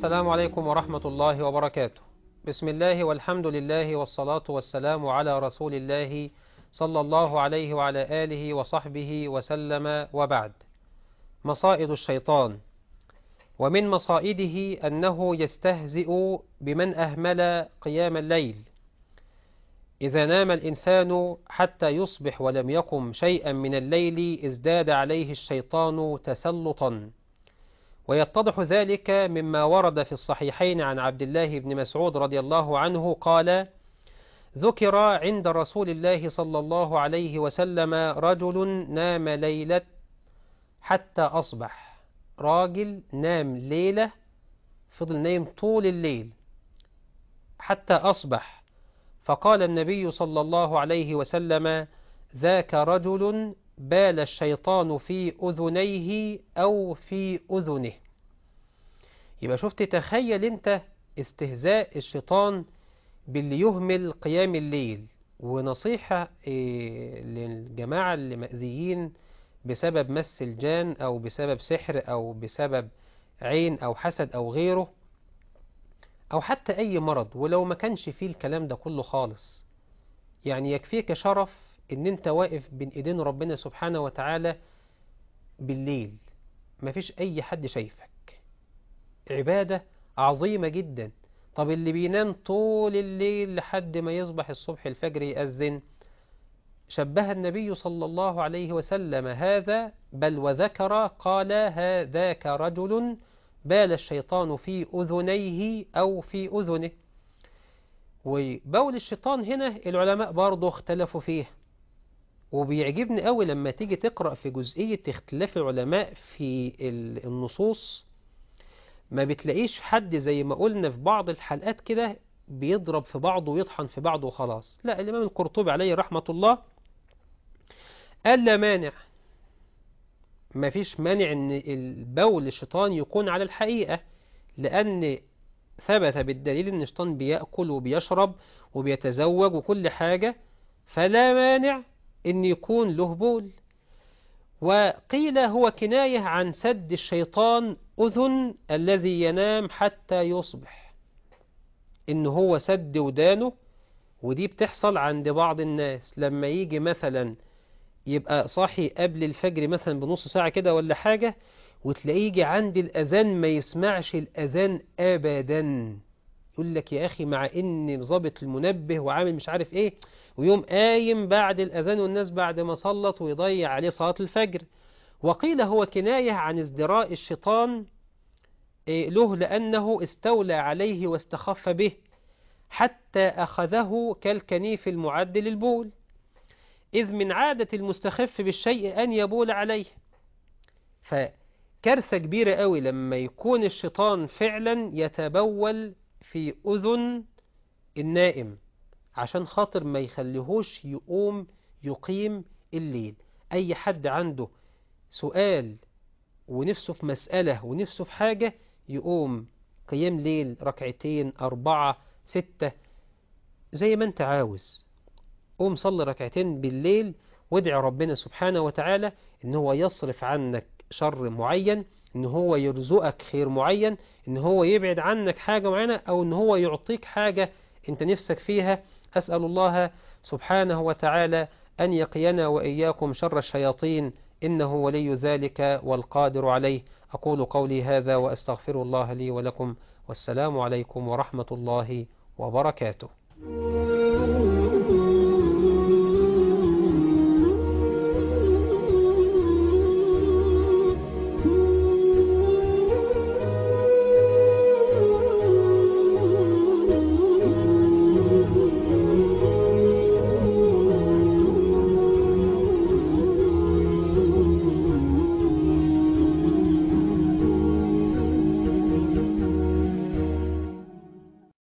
السلام عليكم ورحمة الله وبركاته. بسم الله والحمد لله والصلاة والسلام على رسول الله صلى الله عليه وعلى آله وصحبه وسلم، وبعد. مصائد الشيطان. ومن مصائده أنه يستهزئ بمن أهمل قيام الليل. إذا نام الإنسان حتى يصبح ولم يقم شيئا من الليل ازداد عليه الشيطان تسلطا، ويتضح ذلك مما ورد في الصحيحين عن عبد الله بن مسعود رضي الله عنه قال: ذكر عند رسول الله صلى الله عليه وسلم رجل نام ليلة حتى أصبح. راجل نام ليلة، فضل نايم طول الليل حتى أصبح، فقال النبي صلى الله عليه وسلم: ذاك رجل بال الشيطان في أذنيه أو في أذنه. يبقى شفت، تخيل انت استهزاء الشيطان باللي يهمل قيام الليل. ونصيحة للجماعة اللي مأذيين بسبب مس الجان أو بسبب سحر أو بسبب عين أو حسد أو غيره، أو حتى أي مرض، ولو ما كانش فيه الكلام ده كله خالص، يعني يكفيك شرف ان انت واقف بين ايدين ربنا سبحانه وتعالى بالليل، مفيش اي حد شايفك. عبادة عظيمة جدا. طب اللي بينام طول الليل لحد ما يصبح الصبح الفجر يأذن، شبه النبي صلى الله عليه وسلم هذا بل وذكر، قال: ذاك رجل بال الشيطان في أذنيه أو في أذنه. وبول الشيطان هنا العلماء برضو اختلفوا فيه، وبيعجبني قوي لما تيجي تقرأ في جزئية اختلاف العلماء في النصوص، ما بتلاقيش حد زي ما قلنا في بعض الحلقات كده بيضرب في بعضه ويطحن في بعضه وخلاص. لا، الإمام القرطبي عليه رحمة الله قال: لا مانع، ما فيش مانع ان البول الشيطان يكون على الحقيقة، لأن ثبت بالدليل ان الشيطان بيأكل وبيشرب وبيتزوج وكل حاجة، فلا مانع ان يكون له بول. وقيل هو كناية عن سد الشيطان أذن الذي ينام حتى يصبح، إن هو سد ودانه. ودي بتحصل عند بعض الناس لما يجي مثلا يبقى صاحي قبل الفجر مثلا بنص ساعة كده ولا حاجة، وتلاقيه يجي عند الأذان ما يسمعش الأذان أبدا. يقول لك: يا أخي، مع إن ظابط المنبه وعامل مش عارف إيه، ويوم قايم بعد الأذان والناس بعد ما صلت ويضيع عليه صلاة الفجر. وقيل هو كناية عن ازدراء الشيطان له، لأنه استولى عليه واستخف به حتى أخذه كالكنيف المعد للبول، إذ من عادة المستخف بالشيء أن يبول عليه. فكارثة كبيرة قوي لما يكون الشيطان فعلا يتبول في أذن النائم عشان خاطر ما يخليهوش يقيم الليل. أي حد عنده سؤال ونفسه في مسألة ونفسه في حاجة، يقوم قيام ليل 2 4 6 زي ما انت عاوز. قوم صلي 2 بالليل وادعي ربنا سبحانه وتعالى ان هو يصرف عنك شر معين، ان هو يرزقك خير معين، ان هو يبعد عنك حاجة معينة، او ان هو يعطيك حاجة انت نفسك فيها. أسأل الله سبحانه وتعالى أن يقينا وإياكم شر الشياطين، إنه ولي ذلك والقادر عليه. أقول قولي هذا وأستغفر الله لي ولكم، والسلام عليكم ورحمة الله وبركاته.